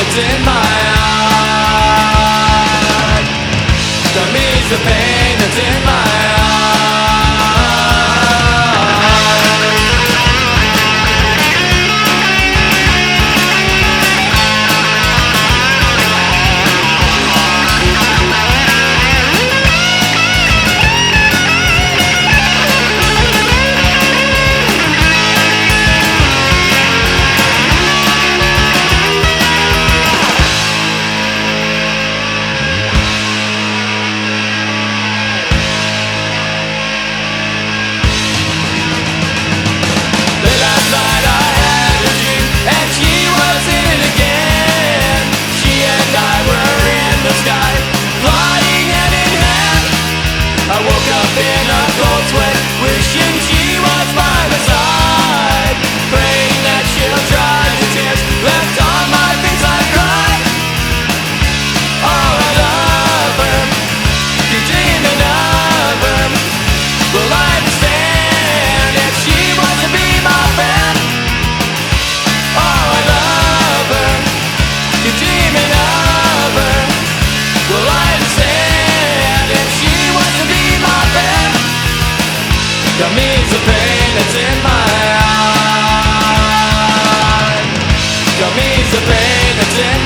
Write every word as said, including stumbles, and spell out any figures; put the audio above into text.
that's in my heart. Come ease the pain that's in my heart. I woke up in a cold sweat, wishing she was by my side, praying that she'll dry the tears left on my face. I cried, oh I love her, keep dreaming of her. Will I understand if she wants to be my friend? Oh I love her, keep dreaming of her. Will I understand if she wants to be my friend? Come ease the pain that's in my heart. Come ease the pain that's in my heart.